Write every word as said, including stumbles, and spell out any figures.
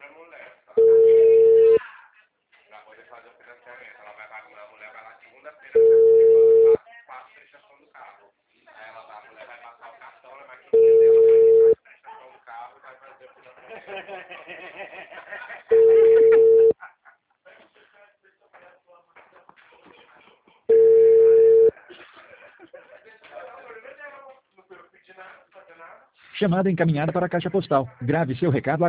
Chamada encaminhada para a caixa postal. Grave seu recado